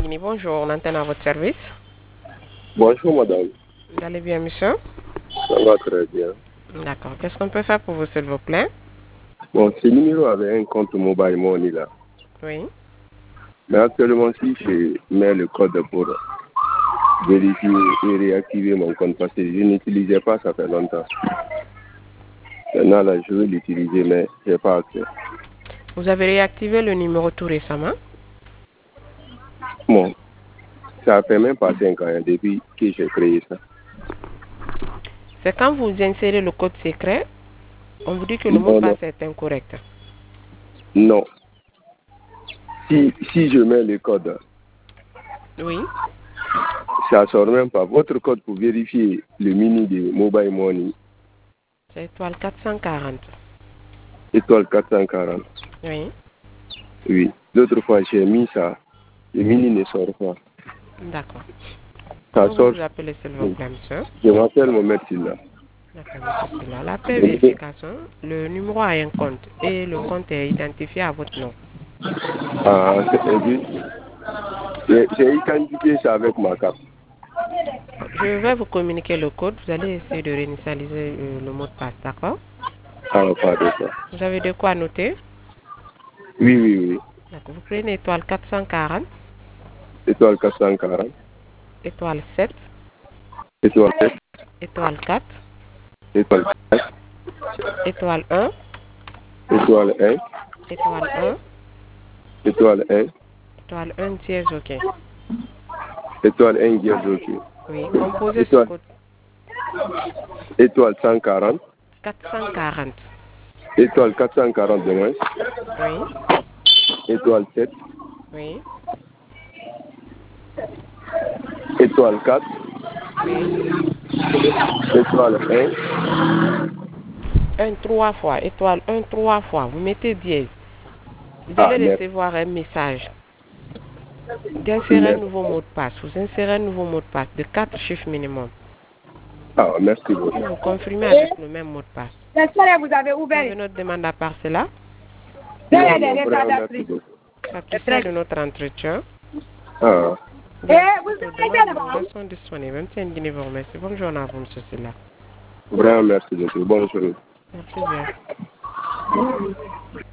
Guinée, bonjour, on antenne à votre service. Bonjour madame, Vous allez bien, monsieur? ça va très bien. D'accord. Qu'est-ce qu'on peut faire pour vous, s'il vous plaît? Bon, ce numéro avait un compte mobile money là. Oui. Mais actuellement, si je mets le code pour vérifier et réactiver mon compte, parce que je n'utilisais pas, ça fait longtemps. Maintenant, là, je veux l'utiliser, mais je n'ai pas accès. Vous avez réactivé le numéro tout récemment? Bon, ça fait même pas 5 ans hein, depuis que j'ai créé ça. C'est quand vous insérez le code secret, on vous dit que le mot de Non, passe non, est incorrect. non. Si je mets le code, Oui. ça sort même pas. Votre code pour vérifier le mini de mobile money, C'est étoile 440. étoile 440. Oui. Oui. L'autre fois, j'ai mis ça. Le mini ne sort pas. D'accord. Ça Comment vous sort. vous appelez, s'il vous plaît, monsieur? Je m'appelle Mohamed Silla. D'accord, monsieur Silla. La vérification, le numéro a un compte et le compte est identifié à votre nom. Ah, et puis, j'ai identifié ça avec ma carte. Je vais vous communiquer le code. Vous allez essayer de réinitialiser le mot de passe, d'accord? Ah, pardon, ça. Vous avez de quoi noter? Oui, oui, oui. D'accord. Vous prenez étoile 440, Étoile 440, étoile 7, étoile 7, étoile 4, étoile 4, étoile 1, étoile 1, étoile 1, étoile 1, étoile 1 dièse, OK. étoile 1, dièse, ok. Oui, composez ce code. Étoile 140, 440. étoile 440 de moins, Oui, étoile 7, oui, étoile 4, oui. étoile 1, 1 3 fois, étoile 1 3 fois. Vous mettez dièse. Vous ah, allez merci, recevoir un message d'insérer un merci. nouveau mot de passe. Vous insérez un nouveau mot de passe de 4 chiffres minimum. Ah, merci Puis beaucoup. vous confirmez avec le même mot de passe. J'espère que vous avez Vous ouvert. avez notre demande à part cela. Vraiment, merci beaucoup. Satisfait de notre entretien. Ah, Bien, vous notre avez demande, été nous là-bas. restons disponibles. Même si un Guinée vous remercie. Bonne journée à vous, monsieur Silla. vraiment, merci beaucoup. Bonne journée. Merci bien.